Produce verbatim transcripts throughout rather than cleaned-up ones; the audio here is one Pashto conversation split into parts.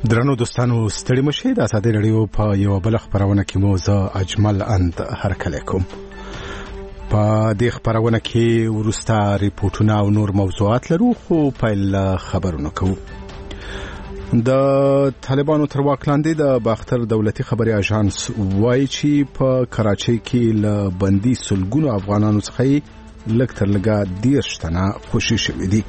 درنو دوستانو ستړي مشه د ازادي رادیو په یو بل خبرونه کې مو زه اجمل اند هرکلی کوم. په دې خبرونه کې ورسته ریپورتونه او نور موضوعات لرو، خو پیل خبرونه کوو. د طالبانو تر واک لاندې د باختر دولتي خبري اژانس وایي چې په کراچۍ کې له بندي سلګونو افغانانو څخه لږ تر لږه دیرش تنه خوشي شوي دي.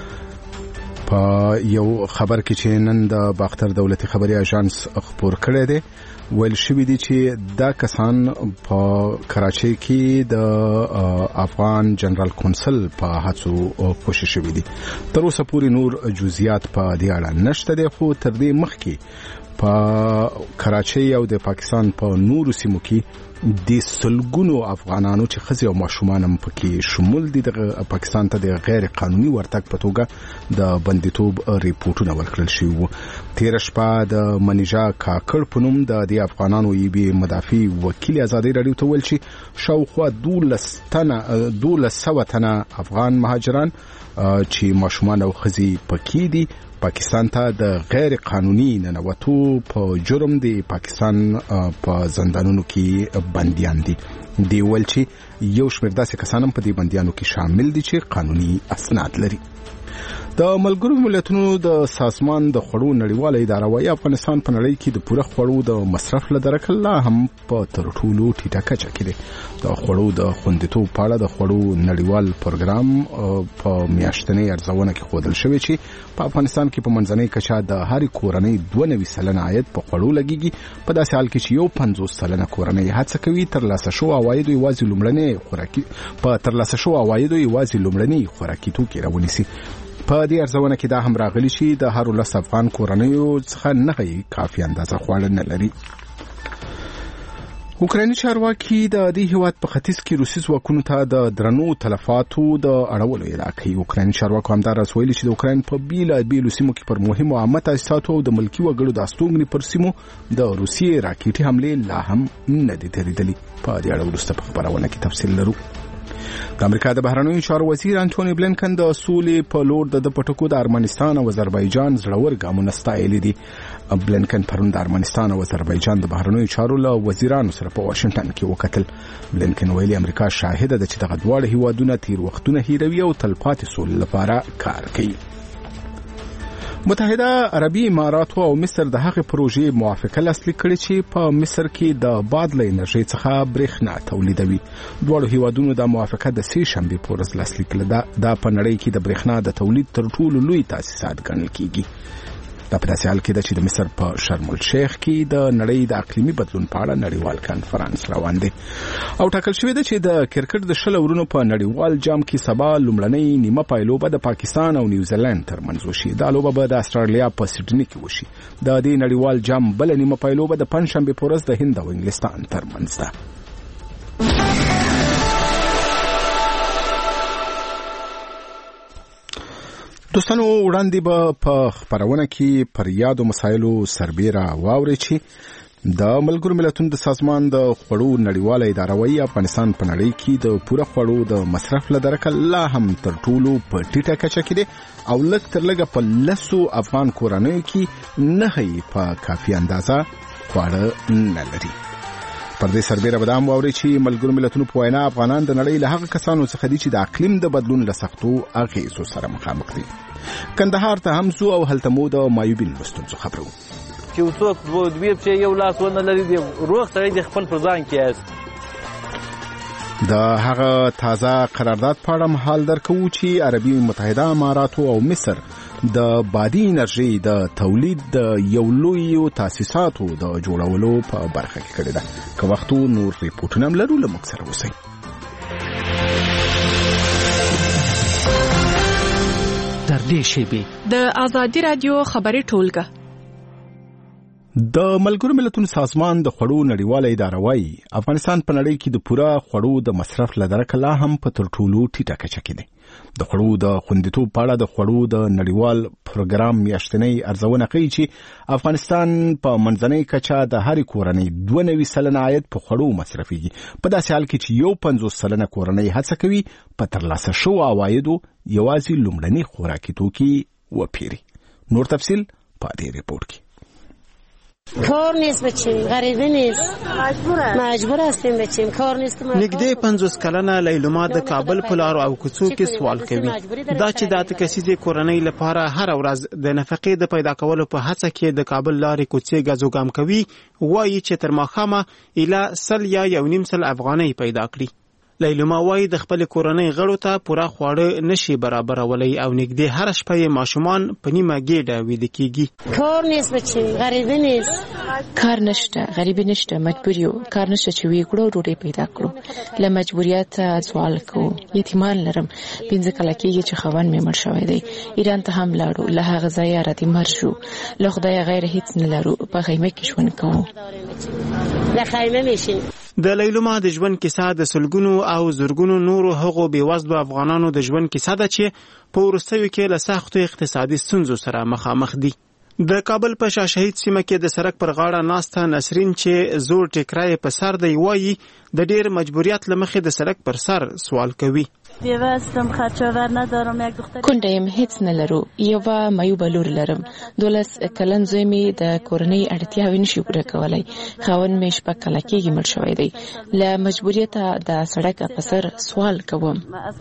په یو خبر کې چې نن د باختر دولتي خبري اژانس خبر کړی دی، ویل شوی دی چې دا کسان په کراچۍ کې د افغان جنرال کونسل په هڅو خوشي شوي دي. تر اوسه پورې نور جزئیات په دې اړه نشته دي، خو تر دې مخکې په کراچۍ او د پاکستان په نورو سیمو کې د سلګونو افغانانو چې خزي او ماشومان هم پکې شمول دي د پاکستان ته د غیر قانوني ورتګ په توګه د بندیتوب ریپورتونه ورکړل شوي وو. تیر شپه د منیجا کاکړ په نوم د دې افغانانو ایبي مدافع وکیل ازادي رادیو ته ویل چې شاوخوا دولس تنه دولس سوه تنه افغان مهاجران چې ماشومان او خزي پکې دي پاکستان ته د غیر قانوني ننوتو په جرم دی پاکستان په زندانونو کې بنديان دي. دی ول چې یو شمېر داسې کسان هم په دې بنديانو کې شامل دي چې قانوني اسناد لري. د ملګرو ملتونو د سازمان د خوړو نړیواله اداره وايي افغانستان په نړۍ کې د پوره خوړو د مصرف له درکه لا هم په تر ټولو ټیټه کچه کې دی. د خوړو د خوندیتوب په اړه د خوړو نړیوال پروګرام په میاشتنۍ ارزونه کې ښودل شوی چې په افغانستان کې په منځنۍ کچه د هر کورنۍ دوه نوي سلنه عاید په خوړو لګیږي. په داسې حال کې چې یو پنځوس سلنه کورنۍ هڅه کوي ترلاسه شو عواید یوازې لومړنۍ خوراکي په ترلاسه شو عواید یوازې لومړنۍ خوراکي توکي راونیسي. په دې ارزونه کې دا هم راغلی چې د هر لس افغان کورنیو څخه نه کافي اندازه خواړه نه لري. اوکرایني چارواکي د دې هیواد په ختیځ کې روسي ځواکونو ته د درنو تلفاتو د اړولو ادعا کوي. اوکرایني چارواکو همداراز ویلي چې د اوکراین په بیلابیلو سیمو کې پر مهمو عامه تاسیساتو او د ملکي وګړو د استوګنې پر سیمو د روسیې راکېټي حملې لا هم نه دي درېدلي. په دې اړه وروسته په خبرونه کې تفصیل لرو. د امریکا د بهرنیو چارو وزیر انټونی بلینکن د سولې په لور د پټکو د ارمنستان او آذربایجان زړور ګامونه ستایلي دي. بلینکن پرون د ارمنستان او آذربایجان د بهرنیو چارو له وزیرانو سره په واشنگټن کې وکتل. بلینکن ویلي امریکا شاهده ده چې دغه دواړه هیوادونه تیر وختونه هیروي او تلپاتې سولې لپاره کار کوي. متحده عربي امارات او مصر د هغې پروژې موافقه لاسلیک کړې چې په مصر کې د باد له انرژي څخه برېښنا تولیدوي. دواړو هیوادونو د موافقه د سې شنبې په ورځ لاسلیک کړه. دا په نړۍ کې د برېښنا د تولید تر ټولو لوی تاسیسات ګڼل کیږي. دا په داسې حال کې ده چې د مصر په شرم الشیخ کې د نړۍ د اقلیمي بدلون په اړه نړیوال کنفرانس روان دی او ټاکل شوی ده چې د کرکټ د شل اورونو په نړیوال جام کې سبا لومړنۍ نیمه پایلوبه د پاکستان او نیوزیلند ترمنځ وشي. دا لوبه به د استرالیا په سیډني کې وشي. د دې نړیوال جام بل نیمه پایلوبه د پنځشنبې په ورځ د هند او انګلستان ترمنځ ده. دوستانو وړاندې به په خبرونه کې پر یادو مسایلو سربیره واوري چې د ملګرو ملتونو د سازمان د خوړو نړیواله اداره وايي افغانستان په نړۍ کې د پوره خوړو د مصرف له درکه لا هم تر ټولو په ټیټه کچه کې دی او لږ تر لږه په لسو افغان کورنیو کې نه په کافي اندازه خواړه نه لري. پر دې سربیره به دا هم واوري چې ملګرو ملتونو په وینا افغانان د نړۍ له هغه کسانو څخه دي چې د اقلیم د بدلون له سختو اغېزو سره مخامخ دي. کندهار ته هم ځو او هلته مو د مایوبین له ستونزو خبرو. چې څوک دوی پښې یو لاس ونه لري دی روغ سړی د خپل پر ځان کې است. د هغه تازه قرارداد په اړه حال درکو چې عربي متحده اماراتو او مصر د بادي انرژي د تولید د یو لوی تاسیساتو د جوړولو په برخه کې کړی ده. که وختو نور ریپورتونه هم لرو له موږ سره اوسئ. تر دې شیبې د ازادي رادیو خبري ټولګه. د ملګرو ملتونو سازمان د خوړو نړیواله اداره وايي افغانستان په نړۍ کې د پوره خوړو د مصرف له درکه لا هم په تر ټولو ټیټه کچه کې دی. د خوړو د خوندیتوب په اړه د خوړو د نړیوال پروګرام میاشتنۍ ارزونه کوي چې افغانستان په منځنۍ کچه د هر کورنۍ دوه نوي سلنه عاید په خوړو مصرفيږي. په داسې حال کې چې یو پنځوس سلنه کورنۍ هڅه کوي په ترلاسه شو عوایدو یوازې لومړني خوراکي توکي وپیري. نور تفصیل په دې ریپورت کې. کار نیست بچیم، غریبه نیست، مجبور هستیم بچیم، کار نیست. نږدې پنځوس کلنه لیلما د کابل په لارو او کوڅو کې سوال کوي دا چې د اته کسیزې کورنۍ لپاره هر ورځ د نفقې د پیدا کولو په هڅه کې د کابل لارې کوڅې ګزوګام کوي، وایي چې تر ماښامه ایله سل یا یو نیم سل افغانۍ پیدا کړي. لیلما وایي د خپل کورنۍ غړو ته پوره خواړه نشي برابرولی او نږدې هر شپه یې ماشومان په نیمه ګېډه ویده کېږي. کار نیست بچیم، غریبه نیست، کار نشته، غریبه نشته، مجبور یو، کار نشته چې وی کړو ډوډۍ پیدا کړو. له مجبوریت سوال کوو. یتیمان لرم، پنځه کاله کېږي چې خاوند مې مړ شوی دی. ایران ته هم لاړو، له هغه ځایه راته مړ شو. له خدایه غیر هیڅ نه لرو، په خیمه کې ژوند کوو. له خیمه میشین. د لیلما د ژوند کیسه د سلګونو او زرګونو نورو هغو بېوزلو افغانانو د ژوند کیسه ده چې په وروستیو کې له سختو اقتصادي ستونزو سره مخامخ دي. د کابل په شاه شهید سیمه کې د سړک پر غاړه ناسته نسرین چې زوړ ټیکری په سر دی وایي د ډیر مجبوریت له مخې د سړک پر سر سوال کوي. کونډه یم، هیڅ نه لرو، یوه معیوبه لور لرم. دولس کلن زوی مې د کورنۍ اړتیاوې نشي پوره کولی. خاوند مې شپږ کاله کېږي مړ شوی دی. له مجبوریته د سړک په سر سوال کوم.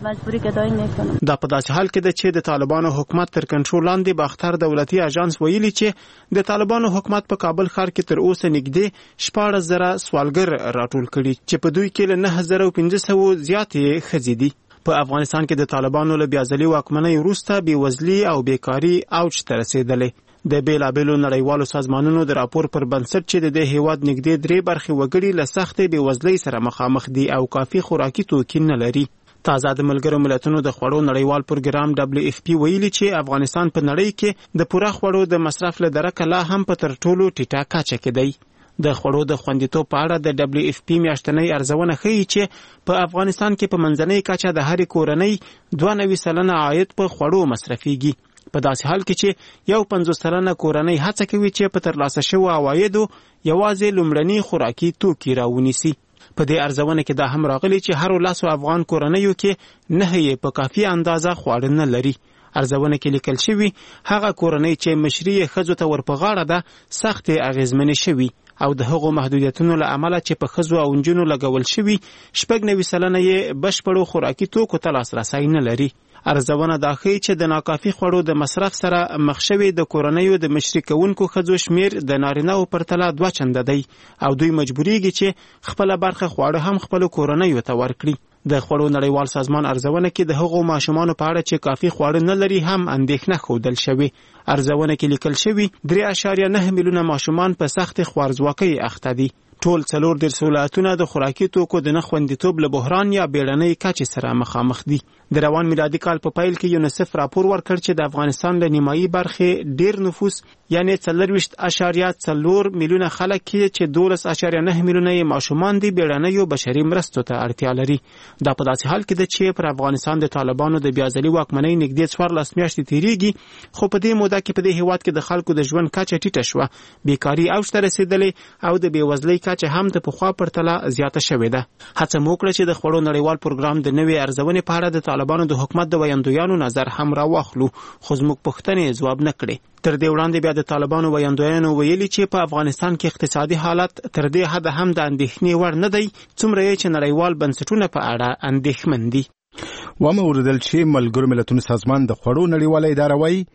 دا په داسې حال کې ده چې د طالبانو حکومت تر کنټرول لاندې باختر دولتي اژانس ویلي چې د طالبانو حکومت په کابل ښار کې تر اوسه نږدې شپاړس زره سوالګر راټول کړي چې په دوی کې له نهه زره پنځه سوه زیاتې ښځې دي. په افغانستان کې د طالبانو له بیازلي واکمنۍ وروسته بېوزلي او بیکاري اوج ته رسېدلې. د بېلابېلو نړیوالو سازمانونو د راپور پر بنسټ چې د دې هېواد نږدې درې برخې وګړي له سختې بېوزلۍ سره مخامخ دي او کافي خوراکي توکي نه لري. تازه د ملګرو ملتونو د خوړو نړیوال پروګرام دبلیو اف پی ویلي چې افغانستان په نړۍ کې د پوره خوړو د مصرف له درکه لا هم په تر ټولو ټیټه کچه کې دی. د خوړو د خوندیتوب په اړه د دبلیو اف پی میاشتنۍ ارزونه ښیي چې په افغانستان کې په منځنۍ کچه د هرې کورنۍ دوه نوي سلنه عاید په خوړو مصرفیږي. په داسې حال کې چې یو پنځوس سلنه کورنۍ هڅه کوي چې په ترلاسه شوو عوایدو یوازې لومړني خوراکي توکي راونیسي. په دې ارزونه کې دا هم راغلی چې هر لسو افغان کورنیو کې نه یې په کافي اندازه خواړه نه لري. ارزونه کې لیکل شوي هغه کورنۍ چې مشري یې ښځو ته ورپغاړه ده سختې اغېزمنې شوي او د هغو محدودیتونو له امله چې په ښځو او نجونو لګول شوي شپږ نوي سلنه یې بشپړو خوراکي توکو ته لاسرسی نه لري. ارزونه دا ښیي چې د ناکافي خوړو د مصرف سره مخ شوي د کورنیو د مشري کوونکو ښځو شمیر د نارینه‌و پرتله دوه چنده دی او دوی مجبوریږي چې خپله برخه خواړه هم خپلو کورنیو ته ورکړي. د خوړو نړیوال سازمان ارزونه کې د هغو ماشومانو په اړه چې کافي خواړه نه لري هم اندېښنه ښودل شوې. ارزونه کې لیکل شوي درې اعشاریه نه میلیونه ماشومان په سختې خوارځواکۍ اخته دي. ټول څلور دېرش ولایتونه د خوراکي توکو د نه خوندیتوب له بحران یا بیړنۍ کچې سره مخامخ دي. د روان میلادي کال په پیل کې یونیسف راپور ورکړ چې د افغانستان له نیمایي برخې ډیر نفوس یعنی څلرویشت اعشاریه څلور میلیونه خلک چې دولس اعشاریه نه میلیونه یې ماشومان دي بیړنیو بشري مرستو ته اړتیا لري. دا په داسې حال کې ده چې پر افغانستان د طالبانو د بیازلي واکمنۍ نږدې څوارلس میاشتې تېرېږي خو په دې موده کې په دې هېواد کې د خلکو د ژوند کچه ټیټه شوه، بیکاري اوج ته رسېدلې او د بېوزلۍ کچه هم د پخوا پرتله زیاته شوې ده. هڅه مو وکړه چې د خوړو نړیوال پروګرام د نوې ارزونې په اړه د طالبانو د حکومت د ویاندویانو نظر هم راواخلو خو زموږ پوښتنې ځواب نه کړې. تر دې وړاندې بیا د طالبانو ویاندویانو ویلي چې په افغانستان کې اقتصادي حالت تر دې حده هم د اندېښنې وړ نه دی څومره یې چې نړیوال بنسټونه په اړه اندېښمن دي. ومه اوریدل چې ملګرو ملتونو سازمان د خوړو نړیواله اداره وایي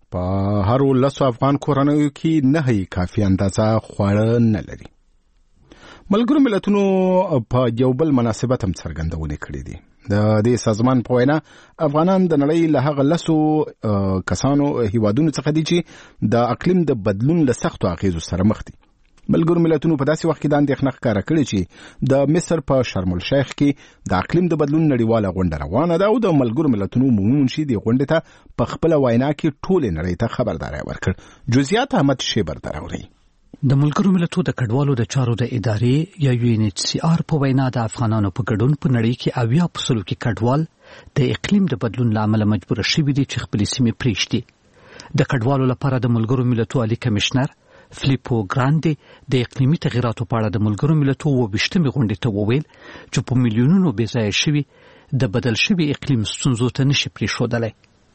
په هرو لسو افغان کورنیو کې نه هي کافي اندازه خواړه نه لري. ملګرو ملتونو په یو بل مناسبت هم څرګندونه کړې دي. د دې سازمان په وینا افغانان د نړۍ له هغه لسو کسانو هیوادونو څخه دي چې د اقلیم د بدلون له سختو اغیزو سره مخ دي. ملګرو ملتونو په داسې وخت کې د اندېښنه ښکاره کړې چې د مصر په شرم الشیخ کې د اقلیم د بدلون نړیواله غونډه روانه ده او د ملګرو ملتونو عمومي منشي دې غونډې ته په خپله وینا کې ټولې نړۍ ته خبرداری ورکړ. جزئیات احمد شیبر دراوړي. د ملګرو ملتونو د کډوالو د چارو د ادارې یا یو ان ایچ سی آر په وینا د افغانانو په ګډون په نړۍ کې اویا په سلو کې کډوال د اقلیم د بدلون له امله مجبور شوي دي چې خپلې سیمې پرېږدي. د کډوالو لپاره د ملګرو ملتونو عالی کمشنر فلیپو ګراندي د اقلیمي تغیراتو په اړه د ملګرو ملتونو اوویشتمې غونډې ته وویل چې په میلیونونو بې ځایه شوي د بدل شوي اقلیم ستونزو ته نشي پرېښودلی.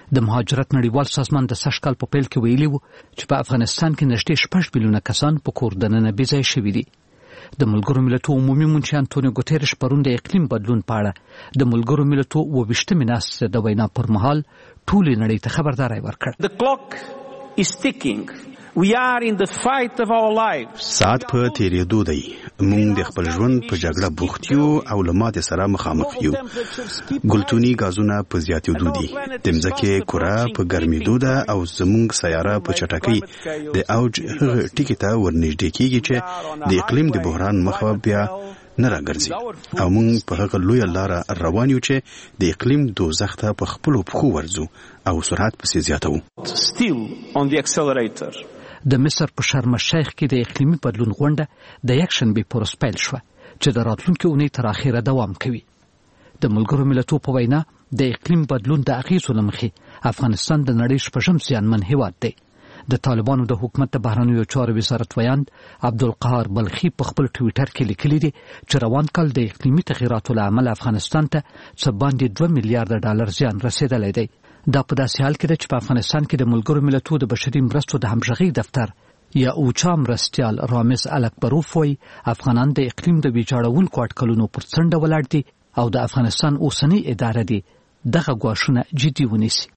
د مهاجرت نړیوال سازمان د سږ کال په پیل کې ویلي وو چې په افغانستان کې نږدې شپږ میلیونه کسان په کور دننه بې ځایه شوي دي. د ملګرو ملتونو عمومي منشي انټونیو ګوتيرش پرون د اقلیم بدلون په اړه د ملګرو ملتونو اووه ویشتمې ناستې د وینا پر مهال ټولې نړۍ ته خبرداری ورکړ. The clock is ticking. We are in the fight of our lives. ساعت په تیریدو دی. موږ د خپل ژوند په جګړه بوخت یو او له ماتې سره مخامخ یو. ګلتوني غازونه په زیاتېدو دي. د مځکې کره په ګرمېدو ده او زموږ سیاره په چټکۍ د اوج هغه ټکي ته ورنږدې کېږي چې د اقلیم د بحران مخه بیا نه راګرځي او موږ په هغه لویه لاره روان یو چې د اقلیم دوزخ ته په خپلو پښو ورځو او سرعت پسې زیاتوو. Still on the accelerator. د مصر په شرم الشیخ کې د اقلیمي بدلون غونډه د یکشنبې پر ورځ پیل شوه چې د راتلونکي اونۍ تر اخره دوام کوي. د ملګرو ملتونو په وینا د اقلیم بدلون د اغیزو له مخې افغانستان د نړۍ شپږم زیانمن هیواد دی. د طالبانو د حکومت د بهرنیو چارو وزارت ویاند عبدالقهار بلخي په خپل ټویټر کې لیکلي دي چې روان کال د اقلیمي تغیراتو له امله افغانستان ته څه باندې دوه میلیارډ ډالر زیان رسیدلی دی. دا په داسې حال کې ده چې په افغانستان کې د ملګرو ملتونو د بشري مرستو د همغږۍ دفتر یا اوچا مرستیال رامز الکبروف وایي افغانان د اقلیم د ویجاړونکو اټکلونو پر څنډه ولاړ دي او د افغانستان اوسنۍ اداره دي دغه ګواښونه جدي ونیسي.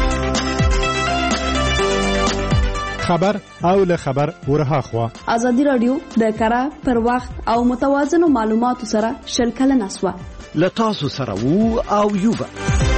خبر او له خبر ورها خوا ازادي رادیو د کره پر وخت او متوازن معلوماتو سره شلکل نسوه ل تاسو سره وو او یوبا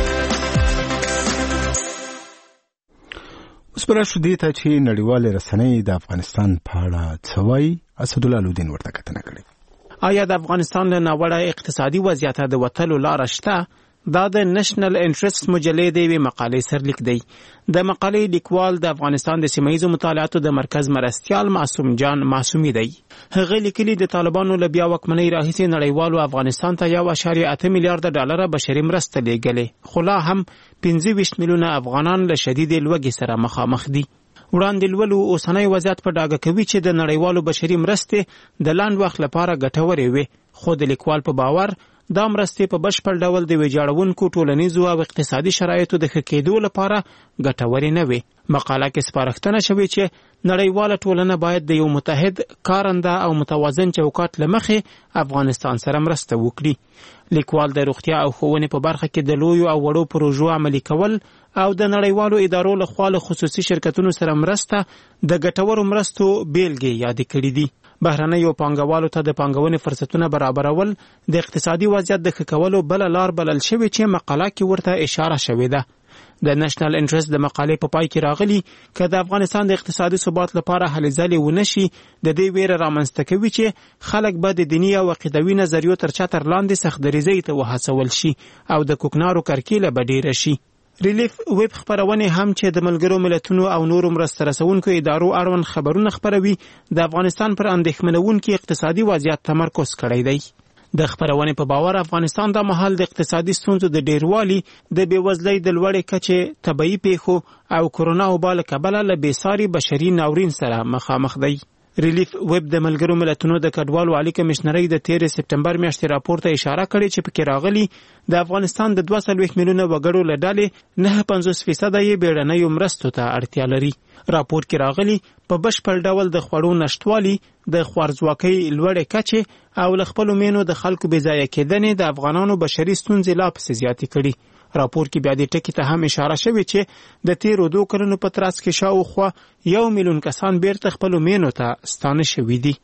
اوس پر شو دي ته چې نړیوال رسنۍ د افغانستان په اړه څه وایي. اسدالله لودین ورته کتنه کړې. آیا د افغانستان له ناوړه اقتصادي وضعیت د وتلو لار شته؟ دا د نېشنل انټرست مجلې د یوې مقالې سرلیک دی. د مقالې لیکوال د افغانستان د سیمه‌ییزو مطالعاتو د مرکز مرستیال معصوم جان معصومي دی. هغه لیکلي د طالبانو له بیا واکمنۍ راهیسې نړیوالو افغانستان ته یو اعشاریه اته میلیارډ ډالر بشري مرسته لیږلې خو لا هم پنځه ویشت میلیونه افغانان له شدید لوږې سره مخامخ دي. وړاندې لولو اوسنی وضعیت په ډاګه کوي چې د نړیوالو بشري مرستې د لاند وخت لپاره ګټورې وي خو د لیکوال په باور دا مرستې په بشپړ ډول د ویجاړونکو ټولنیزو او اقتصادي شرایطو د ښه کېدو لپاره ګټورې نه وي. مقاله کې سپارښتنه شوې چې نړیواله ټولنه باید د یو متحد کارنده او متوازن چوکاټ له مخې افغانستان سره مرسته وکړي. لیکوال د روغتیا او ښوونې په برخه کې د لویو او وړو پروژو عملي کول او د نړیوالو ادارو له خوا له خصوصي شرکتونو سره مرسته د ګټورو مرستو بیلګې یادې کړې دي. بهرنیو پانګوالو ته د پانګونې فرصتونه برابرول د اقتصادي وضعیت د ښه کولو بله لار بلل شوې چې مقاله کې ورته اشاره شوې ده. د نېشنل انټرست د مقالې په پای کې راغلي که د افغانستان د اقتصادي ثبات لپاره هلې ځلې ونه شي د دې ویره رامنځته کوي چې خلک به د دیني او عقیدوي نظریو تر چتر لاندې سختدریځۍ ته وهڅول شي او د کوکنارو کرکیله به ډیره شي. ریلیف ویب خبرونه هم چې د ملګرو ملتونو او نورو مرسته رسونکو ادارو اړوند خبرونه خبروي د افغانستان پر اندېښمنونکي اقتصادي وضعیت تمرکز کړی دی. د خبرونه په باور افغانستان د محل د اقتصادي ستونزو د ډیروالي د بېوزلۍ د لوړې کچې طبيعي پیښو او کرونا وبا له کبله له بېساري بشري ناورین سره مخامخ دی. ریلیف ویب د ملګرو ملتونو د کډوالو عالی کمشنرۍ د تیرې سپټمبر میاشتې راپور ته اشاره کړې چې پکې راغلي د افغانستان د دوه څلوېښت میلیونه وګړو له ډلې نه پنځوس فیصده یې بیړنیو مرستو ته اړتیا لري. راپور کې راغلي په بشپړ ډول د خوړو نشټوالي د خوارځواکۍ لوړې کچې او له خپلو مینو د خلکو بې ځایه کېدنې د افغانانو بشري ستونزې لا پسې زیاتې کړي. راپور کې بیا دې ټکي ته هم اشاره شوې چې د تیرو دوه کلونو په ترڅ کې شاوخوا یو میلیون کسان بیرته خپلو مینو ته ستانه شوي دي.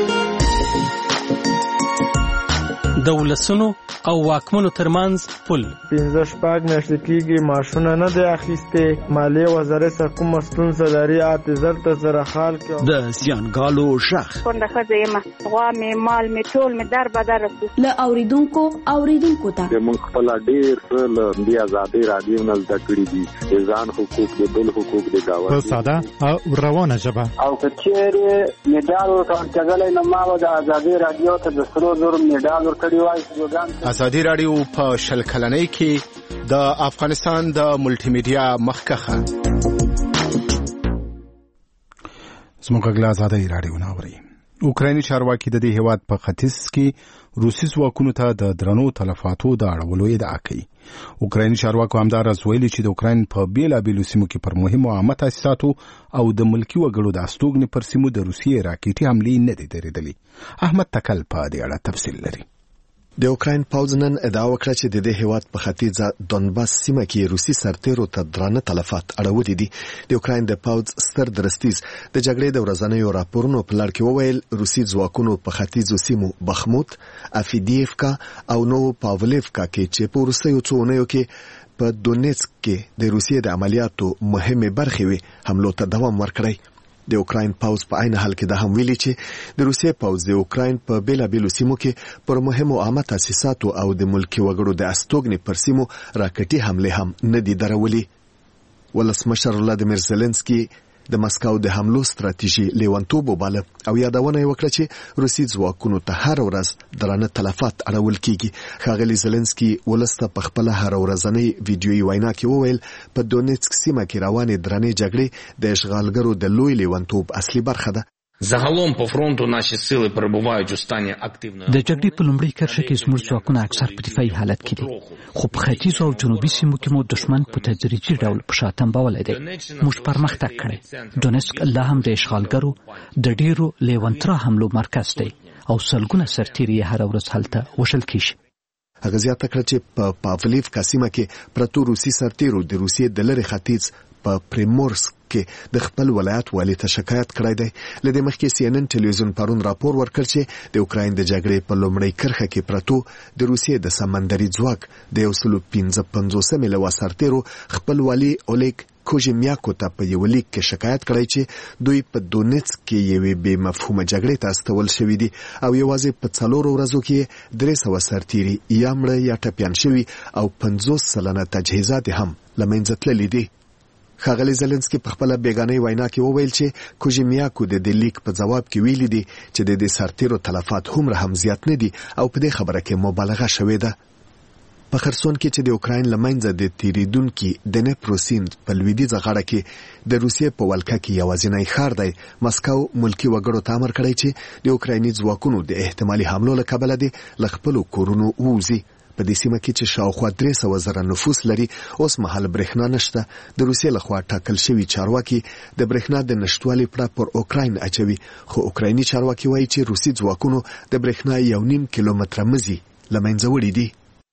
د ولسونو او واکمنو ترمنځ پل پنځه شپږ میاشتې کېږي معاشونه نه دی اخیستې. مالیې وزارت سره کومه ستونزه لري اته زر ته سره حال کې د زیانګالو شخ څنګه ښځه یم غوا مې مال مې ټول مې در بدر رسو له اوریدونکو اوریدونکو ته موږ خپل ډیر څه له دې آزادۍ رادیو نه زده کړي دي د ځان حقوق د بل حقوق د گاونډي په ساده او روانه ژبه او کچېره میډال ورکړل نو ما د آزادۍ رادیو ته د سرو زر میډال ورکړی. ازادي رادیو په شل کلنۍ کې د افغانستان د ملټي میډیا مخکخه زموږ غلا ازادي رادیو ناوري اوکرایني چارواکي د دې هیواد په ختیځ کې روسي ځواکونو ته د درنو تلفاتو د اړولو ادعا کوي. اوکرایني چارواکو همداراز ویلي چې د اوکراین په بیلابیلو سیمو کې پر مهمو عامه تاسیساتو او د ملکي وګړو د استوګنې پر سیمو د روسیې راکېټي حملې نه دي درېدلې. احمد تکل په دې اړه تفصیل لري. د اوکراین پوځ نن ادعا وکړه چې د دې هیواد په ختیځه دونباس سیمه کې روسي سرتیرو ته درانه تلفات اړولي دي. د اوکراین د پوځ ستر درستیز د جګړې د ورځنیو راپورونو په لړ کې وویل روسي ځواکونو په ختیځو سیمو بخموت، افیدیفکا او نوو پاولېفکا کې چې په وروستیو څو اونیو کې په دونیتسک کې د روسیې د عملیاتو مهمه برخې وي حملو ته دوام ورکړی. د اوکراین پوځ په عین حال کې د هم ویلي چې د روسیې پوځ د اوکراین په بیلابیلو سیمو کې پر مهمو عامه تاسیساتو او د ملکي وګړو د استوګنې پر سیمو راکټي حملې هم نه دي درولي. ولسمشر ولادیمیر زيلنسکي د مسکو د حملو ستراتیژي لیونتوب وباله او یادونه یې وکړه چې روسي ځواکونو ته هر ورځ درانه تلفات اړول کیږي. ښاغلي زيلنسکي ولسته په خپل هر ورځنۍ ویډیويي وینا کې وویل په دونیتسک سیمه کې روانې درنې جګړې د اشغالګرو د لوی لیونتوب اصلي برخه ده. Загалом по фронту наші сили перебувають у стані активної. د جګړې په لومړۍ کرښه کې زموږ ځواکونه اکثر په دفاعي حالت کې دي، خو په ختیځو او جنوبي سیمو کې مو دښمن په تدریجي ډول په شا تنبولی دی. موږ پرمختګ کړی. دونیتسک لا هم د اشغالګرو د ډیرو لیونترا حملو مرکز دی او سلګونه سرتیري هر ورځ هلته وشل کیږي. هغه زیاته کړه چې په پاولېفکا سیمه کې پرتو روسي سرتیرو د روسیې د لرې ختیځ په پریمورسک کې د خپل ولایت والی ته شکایت کړی دی. لدې مخکې سی ان ان ټلویزیون پرون راپور ورکړ چې د اوکراین د جګړې په لومړۍ کرښه کې پرتو د روسیې د سمندري ځواک د یو سل پنځه پنځوسمې لوا سرتیرو خپل والی اولیګ کوژمیاکو ته په یو لیک کې شکایت کړی چې دوی په دونیتسک کې یوې بې مفهومه جګړې ته استول شوي دي او یوازې په څلورو ورځو کې درې سوه سرتیري یا مړه یا ټپیان شوي او پنځوس سلنه تجهیزات هم له منځه تللي دي. ښاغلي زيلنسکي په خپل بیگانه وینا کې وویل چې کوژمیاکو د دې لیک په جواب کې ویلي دي چې د دې سرتیرو تلفات هم هم زیات نه دي او په دې خبره کې مبالغه شوې ده. په خرسون کې چې د اوکراین لمنځه د تیریدونکو د دنپرو سیند په لویدیځه غاړه کې د روسیې په ولکه کې یوازینی ښار دی، مسکو ملکی وګړو ته امر کړی چې د اوکرایني ځواکونو د احتمالي حملو له کبله دي له خپلو کورونو ووځي. په دې سیمه کې چې شاوخوا درې سوه زره نفوس لري اوس مهال برېښنا نشته. د روسیې لخوا ټاکل شوي چارواکي د برېښنا د نشتوالي پړه پر اوکراین اچوي، خو اوکرایني چارواکي وایي چې روسي ځواکونو د برېښنا یو نیم کیلومتره مزي له منځه وړي دي.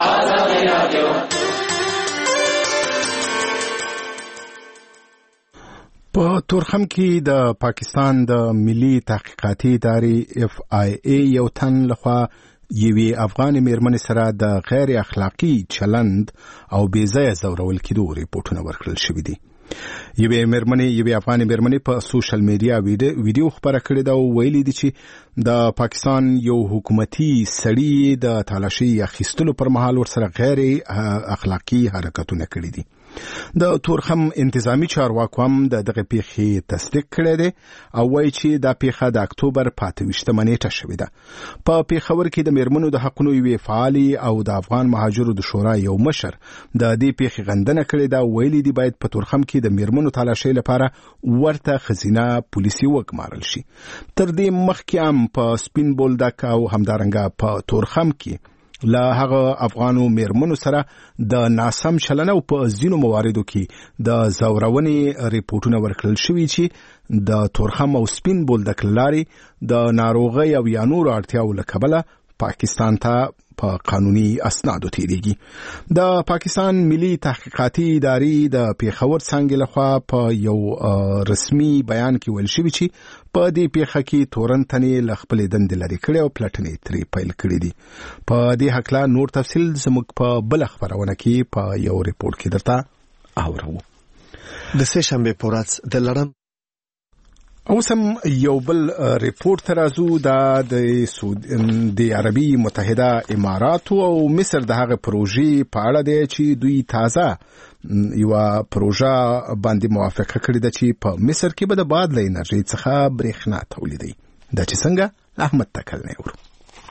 په تورخم کې د پاکستان د ملي تحقیقاتي ادارې اف آی ای یو تن لخوا یوې افغانې میرمنې سره د غیر اخلاقي چلند او بې ځایه ځورول کېدو ریپورټونه ورکړل شوي دي. یوې میرمنې یوې افغانې میرمنې په سوشل میډیا ویډیو خپره کړې ده او ویلي دي چې د پاکستان یو حکومتي سړي د تالاشۍ اخیستلو پر مهال ورسره غیر اخلاقي حرکتونه کړي دي. د تورخم انتظامی چارواکو هم د دغه پیښې تصدیق کړی دی او وایي چې دا پیښه د اکتوبر په اته ویشتمه نیټه شوې ده. په پیښور کې د میرمنو د حقونو یوې فعالې او د افغان مهاجرو د شورا یو مشر د دې پیښې غندنه کړې ده او ویلي دي باید په تورخم کې د میرمنو تلاشۍ لپاره ورته ښځینه پولیسي وګمارل شي. تر دې مخکې هم په سپین بولدک او همدارنګه په تورخم کې له هغه افغانو میرمنو سره د ناسم چلن او په ځینو مواردو کې د ځورونې ریپورټونه ورکړل شوي چې د تورخم او سپین بولدک لارې د ناروغۍ او یا نورو اړتیاو له کبله پاکستان ته په قانوني اسنادو تیریږي. د پاکستان ملي تحقیقاتي ادارې د پیښور څانګې لخوا په یو رسمي بیان کې ویل شوي چې په دې پیښه کې تورن تنې له خپلې دندې لرې کړې او پلټنې ترې پیل کړې دي. په دې هکله نور تفصیل زموږ په بله خپرونه کې په یو ریپورټ کې درته اورو. د سه شنبې په ورځ د لړم اوس هم یو بل ریپورت راځو دا د د عربي متحده اماراتو او مصر د هغه پروژې په اړه دی چې دوی تازه یو پروژه باندې موافقه کړې ده چې په مصر کې به د باد له انرژي څخه برېښنا تولیدوي. دا چې څنګه احمد تکل نه ورو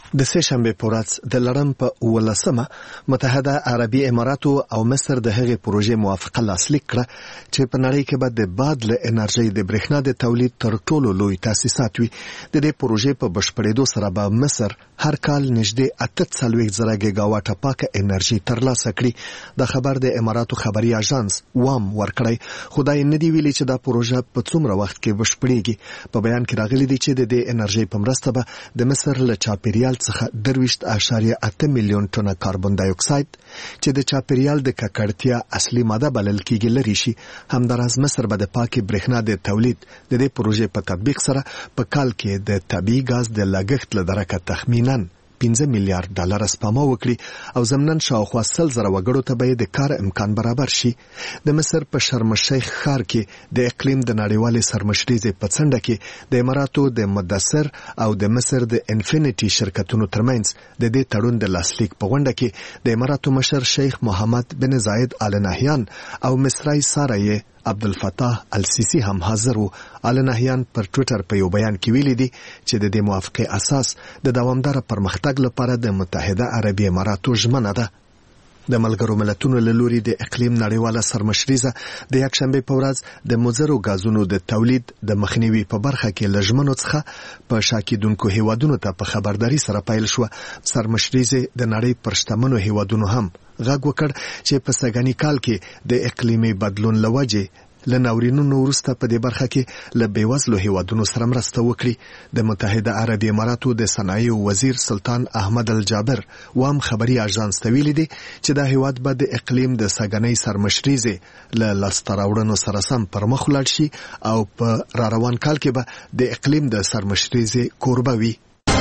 د سه شنبه په ورځ د لړم په ولسمه متحده عربي اماراتو او مصر د هغې پروژې موافقه لاسلیک کړه چې په نړۍ کې به د باد له انرژۍ د برېښنا د تولید تر ټولو لوی تاسیسات وي. د دې پروژې په بشپړېدو سره به مصر هر کال نږدې اته څلوېښت زره ګیګاواټه پاکه انرژي ترلاسه کړي. د خبر د اماراتو خبري اژانس وام ورکړی، خو دا یې نه دي ویلي چې دا پروژه په څومره وخت کې بشپړېږي. په بیان کې راغلي دي چې د دې انرژۍ په مرسته به د مصر له چاپیریال څخه درویشت اعشاریه اته میلیون ټنه کاربن دای اکساید چې د چاپیریال د ککړتیا اصلي ماده بلل کېږي لري شي. همداراز مصر به د پاکې برېښنا د تولید د دې پروژې په تطبیق سره په کال کې د طبیعي ګاز د لګښت له درکه تخمینا پنځه میلیارډ ډالر سپما وکړي او ضمناً شاوخوا سل زره وګړو ته به د کار امکان برابر شي. د مصر په شرم الشیخ ښار کې د اقلیم د نړیوالې سرمشریزې په څنډه کې د اماراتو د مدثر او د مصر د انفینټي شرکتونو ترمنځ د دې تړون د لاسلیک په غونډه کې د اماراتو مشر شیخ محمد بن زاید آل نهیان او مصری سارای عبدالفتاح السیسی هم حاضر وو. آل نهیان پر ټویټر په یو بیان کې ویلي دي چې د دې موافقې اساس د دوامدار پرمختګ لپاره د متحده عربي اماراتو ژمنه ده. د ملګرو ملتونو له لوري د اقلیم نړیواله سرمشریزه د یکشنبه په ورځ د مضرو غازونو د تولید د مخنیوي په برخه کې له ژمنو څخه په شاکیدونکو هیوادونو ته په خبرداري سره پیل شو. سرمشریزه د نړۍ پر شتمنو هیوادونو هم غږ وکړ چې په سږني کال کې د اقلیمي بدلون له وجې له ناورینونو وروسته په دې برخه کې له بېوزلو هیوادونو سره مرسته وکړي. د متحده عربي اماراتو د صنایعو وزیر سلطان احمد الجابر وام خبري اژانس ته ویلي دي چې دا هیواد به د اقلیم د سږنۍ سرمشریزې له لاسته راوړنو سره سم پر مخ ولاړ شي او په را روان کال کې به د اقلیم د سرمشریزې کوربه وي.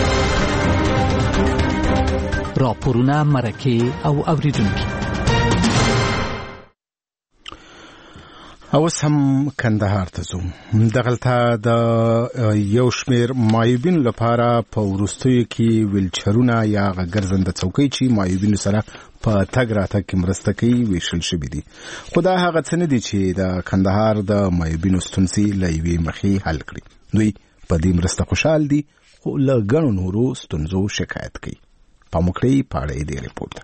راپورونه، مرکې او اوریدونکي. اوس هم کندهار ته ځو. دغلته د یو شمیر معیوبینو لپاره په وروستیو کې ویلچرونه یا ګرځنده څوکۍ چې معیوبینو سره په تګ راتګ کې مرسته کوي ویشل شوي دي. خو دا هغه څه نه دي چې د کندهار د معیوبینو ستونزې له یوې مخې حل کړي. دوی په دې مرسته خوشحال دي خو له ګڼو نورو ستونزو شکایت کوي. پاموکړی پاړې دی ریپورت.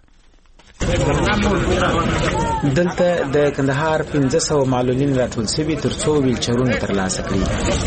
دلته د کندهار پنځه سوه معلولین راټول شوي تر څو ویلچرونه ترلاسه کړي.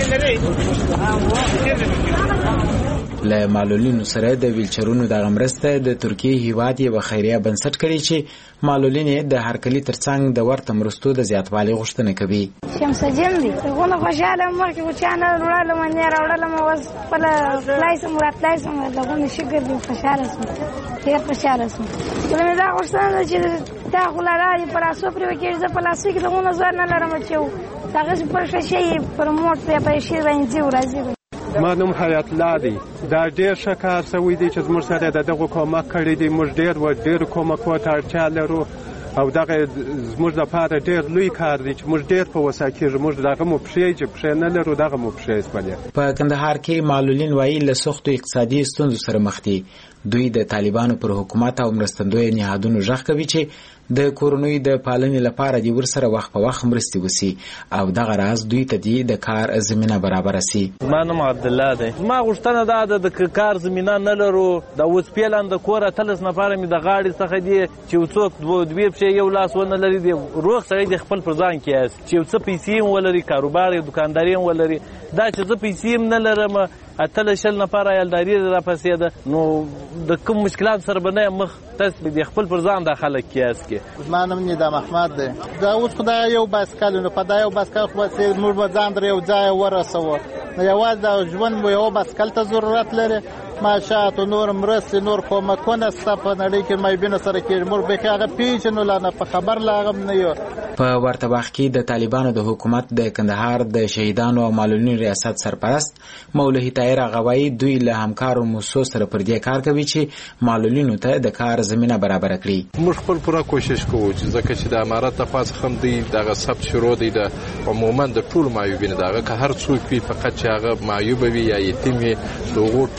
له معلولینو سره د ویلچرونو دغه مرسته د ترکیې هیواد یوه خیریه بنسټ کړی چې معلولین د هرکلي ترڅنګ د ورته مرستو د زیاتوالي غوښتنه کوي. شمسجن دي څنګه خوشاله مخکې و چې نه وړاله منې راوړله مو اوس خپله تلای سم راتلای سم دغونه شکر دي خوشاله سم ډېر خوشاله سم. بله مې دا غوښتنه ده چې دا خو له رایې په لاسو پرې وکړي زه په لاسو کې دغونه زور نه لرم چې هغسې پر ښه شی پر موټ پرې په شي باندې ځي راځي. ما نوم حیات الله دی. دا ډېر ښه کار شوی دی چې زموږ سره د دغو کومک کړی دی. موږ ډېر و ډېرو کومکو ته اړتیا لرو او دغه زموږ لپاره ډېر لوی کار دی چې موږ ډېر په وسه کېږو. موږ دغه مو پښې چې پښې نه لرو دغه مو پښې شولې. په کندهار کې معلولین وایي له سختو اقتصادي ستونزو سره مخ دي. دوی د طالبانو پر حکومت او مرستندویه نهادونو غږ کوي چې د کورنیو د پالنې لپاره دې ورسره وخت په وخت مرستې وسي او دغه راز دوی ته دې د کار زمینه برابره سي. ما نوم عبدالله دی. ما غوښتنه دا ده د کار زمینه نه لرو. د اوس پیلان د کور اتلس نفره مې د غاړې څخه دي چې څوک دوې پښې یو لاس ونه لري. دی روغ سړی د خپل پر ځان کېیاست چې یو څه پیسې هم ولري، کاروبار یې دوکانداري هم ولري. دا چې زه پیسې هم نه لرم اتلس شل نفره عیالداري راپسې ده نو د کوم مشکلات سره به نه یم مخ. تاسو د خپل پر ځان دا خلک کېیاست کې. زما نوم ندام احمد دی. دا اوس خو دا یو بایسکل نو په دا یو بایسکل خو به موږ به ځان در یو ځای ورسوو. نو یوازې د ژوند مو یو بایسکل ته ضرورت لري. معاشات او نور مرستې نور کومکونه ستا په نړۍ کې معیوبینو سره کېږي. موږ بیخي هغه پېژنو لا نه په خبر لا هغه نه یو. په ورته وخت کې د طالبانو د حکومت د کندهار د شهیدانو او معلولینو ریاست سرپرست مولوي طاهر غوایی دوی له همکارو موسسو سره پر دې کار کوي چې معلولینو ته د کار زمینه برابر کړي. موږ خپل پوره کوشش کوو چې ځکه چې د امارت د خاص خم دی دغه ثبت شروع دی د عموما د ټول معیوبینو دغه که هر څوک وي فقط چې هغه معیوب وي یا یتیم وي دغه ټول ثبت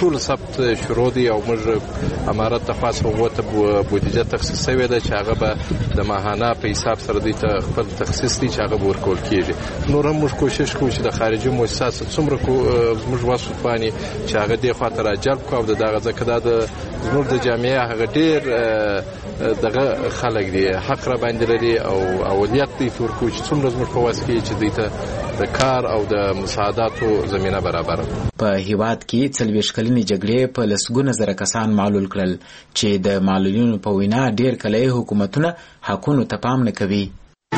امارت شروع دی او موږ امارت ته خاص وته بودیجه تخصیص شوی ده چې هغه به د ماهانه په حساب سره دی ته خپل تخصیص دی چې هغه ورکول کیږي. نور هم موږ کوشش کوو چې د خارجي مؤسسات څومره موږ واسو باندې چې هغه دی خاطر راجلب کوو د دغه ځکه د زموږ د جامعه هغه ډیر دغه خلک دی حق را باندې لري او اولیت دی ورکو چې څومره زموږ په واسه کې چې دی ته د کار او د مساعداتو زمينه برابر. په هیواد کې څلويښت کلنې جګړې په لسګونه زره کسان معلول کړل چې د معلولینو په وینا ډیر کله حکومتونه حقونو ته پام نه کوي.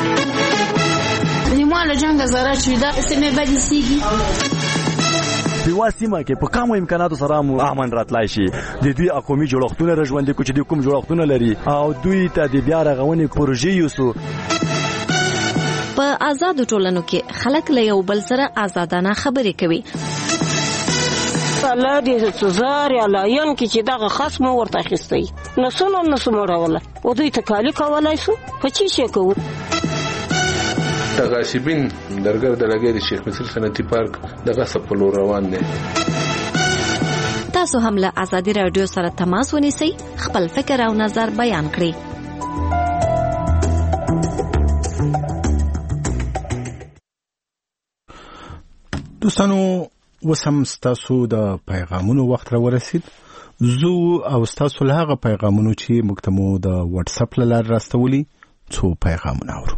نیماله جنگ زره چې دا سمې بدې سیږي په واسمه کې په کومو امکاناتو سره مو امن راتلای شي د دوی اقومي جوړښتونه رژوندې کوچ دي کوم جوړښتونه لري او دوی ته د بیا رغونې پروژې یوسو. په آزادو ټولنو کې خلک له یو بل سره آزادانه خبرې کوي. الله دې سزار یا لاین کې چې دغه خصم ورته اخیستی نسونو نسو مړوله او دوی تکالی کولای شو په چی شي کوو. د غاصبین درګر د لګې د شیخ مصر صنعتي پارک دغه سپل روان دي. تاسو هم له ازادي رادیو سره تماس ونیسئ خپل فکر او نظر بیان کړئ. دوستانو وسم ستاسو د پیغامونو وخت را ورسید. زو او ستاسو له هغه پیغامونو چې موږ ته مو د واتس اپ له لارې راستولي څو پیغامونه اورو.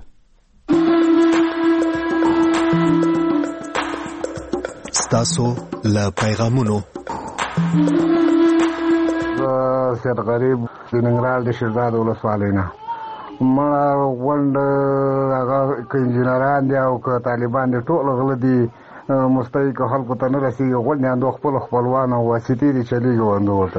ستاسو له پیغامونو سید غریب د ننګرهار د شیرزاد ولسوالۍ نه مړه غونډ هغه که انجینران دي او که طالبان دي ټول غله دي مستحق خلکو ته نه رسېږي. غونډیاندو خپل خپلوان او واسطې دي چلېږي وندو ورته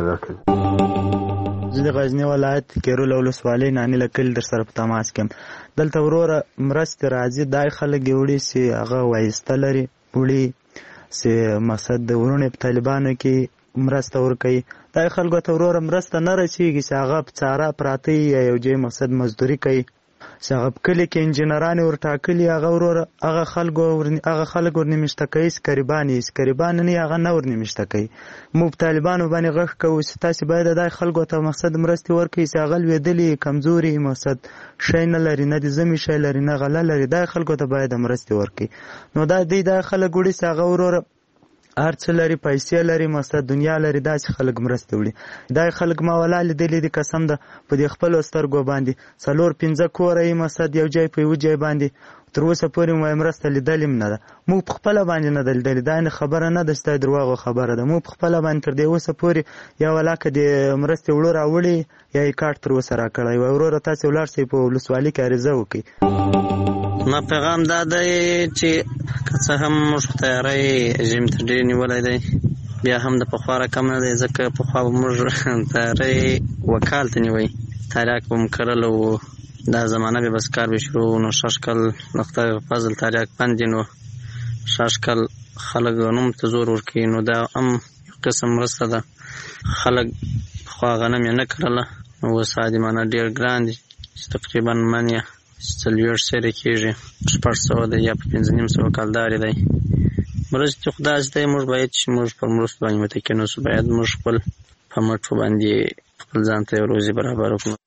درکوي. زه د غزني ولایت کیرول ولسوالۍ ناني له کلي در سره په تماس کې یم. دلته وروره مرستې راځي دای خلک یې وړي چې هغه وایسته لري وړي چې مقصد د ورونې په طالبانو کې مرسته ورکوي. دای خلکو ته وروره مرسته نه رسېږي چې هغه په چاره پراته یا یو ځای مقصد مزدوري کوي چې هغه په کلي کې انجینران ورټاکلي هغه وروره هغه خلکو هغه خلک ورنیمشته کوي سکریبان یې سکریبان نه هغه نه ورنیمشته کوي. موږ په طالبانو باندې غږ کوو چې تاسې باید دای خلکو ته مقصد مرستې ورکوي چې هغه لوېدلي کمزوري مقصد شی نه لري نه د زمي شی لري نه غله لري دای خلکو ته باید مرستې ورکوي. نو دا دی دا خلک وړي چې هغه وروره هر څه لري پیسې لري مقصد دنیا لري داسې خلک مرسته وړي. دا خلک ما ولا لیدلي دي قسم ده په دې خپلو سترګو باندې څلور پنځه کوره یې مقصد یو ځای په یو ځای باندې تر اوسه پورې مو مرسته لیدلې نه ده. موږ په خپله باندې نه ده لیدلې دا نه خبره نه ده ستا دروغو خبره ده. موږ په خپله باندې تر دې اوسه پورې یا ولاکه د مرستې وړو راوړي یا یې کارت تر اوسه راکړی وای. وروره تاسې ولاړ شئ په ولسوالۍ کې عریضه وکړئ. ما پیغام دا دی چې که څه هم موږ تیاری رژیم ته ډېر نیولی دی بیا هم د پخوا رقم نه دی ځکه پخوا به موږ تیاری وکال ته نیوی تاریاک به مو کرل و دا زمانه به بس کار به شروع نو شش کال نقطه فضل تاریاک بند نو شش کال خلک نوم ته زور ورکوي نو دا هم یو قسم مرسته ده. خلک پخوا غنم یې نه کرله نو اوس عادمانه ډېر ګران دي چې تقریبا من یې څلوېښت سره کېږي شپږ سوه دی یا په پنځه نیم سوه کلدارې دی. مرستې خو داسې دی موږ باید چې موږ پر مرستو باندې متکي نه اوسو باید موږ خپل په مټو باندې خپل ځان ته یو روزي برابر کړو.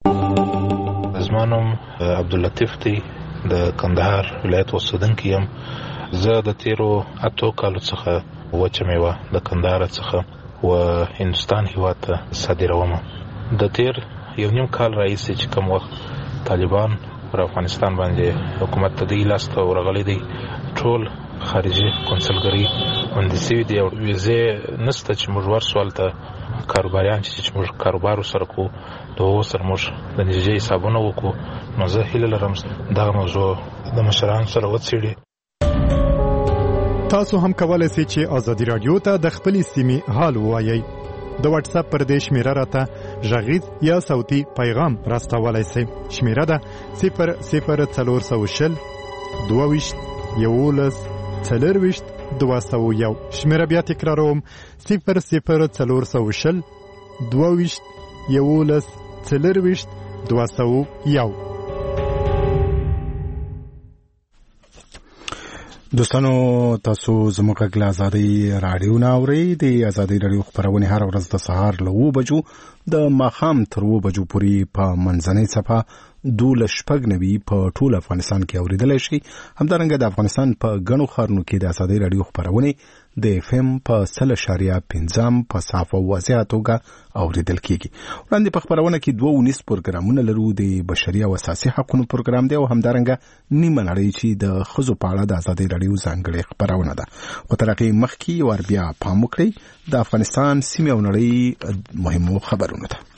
زما نوم عبداللطیف دی د کندهار ولایت اوسېدونکی یم. زه د تېرو اتو کالو څخه وچه میوه د کندهار څخه و هندوستان هېواد ته صادروم. د تېر یو نیم کال راهیسې چې کوم وخت طالبان پر افغانستان باندې حکومت ته دی لاس ته ورغلی دی ټول خارجي کنسلګري باندې سوي دي او ویزې نسته چې موږ ورسو هلته کاروباریان چې موږ کاروبار ورسره کوو د هغو سره موږ د نږدې حسابونه وکړو. نو زه هیله لرم دغه موضوع د مشرانو سره وڅېړي. تاسو هم کولای شئ چې ازادي رادیو ته د خپلې سیمې حال ووایئ. د واتس اپ پر دې شمیره راته غږیز یا صوتي پیغام راستولای شئ. شمیره ده صفر صفر څلور سوه شل دوه ویشت یولس څلرویشت دوه سوه یو. شمیره بیا تکراروم صفر صفر څلور سوه شل دوه ویشت یولس څلرویشت دوه سوه یو. دوستانو تاسو زموږ غږ له ازادي راډیو نه اورئ. د ازادي راډیو خبرونه هر ورځ د سهار له اوه بجو د ماښام تر اوه بجو پورې په منځنۍ صفحه دولس شپږ نوي په ټول افغانستان کې اوریدلی شي. همدارنګه د افغانستان په ګڼو ښارونو کې د ازادي راډیو خبرونه د اف ام په سل اشاریه پنځم په صافه او واضحه توګه اوریدل کیږي. وړاندې په خبرونه کې دوه ونیس پروګرامونه لرو. د بشري او اساسي حقوقو پروګرام دی او همدارنګه نیمه نړۍ چې د ښځو په اړه د ازادي راډیو ځانګړې خبرونه ده. خو تر هغې مخکې یو بیا پام وکړئ د افغانستان سیمې او نړۍ مهمو خبرونو ته.